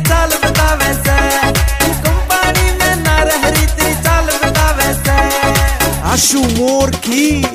चाल बतावे से, कंपनी में ना रहरी तेरी चाल बतावे से। आशु मोर की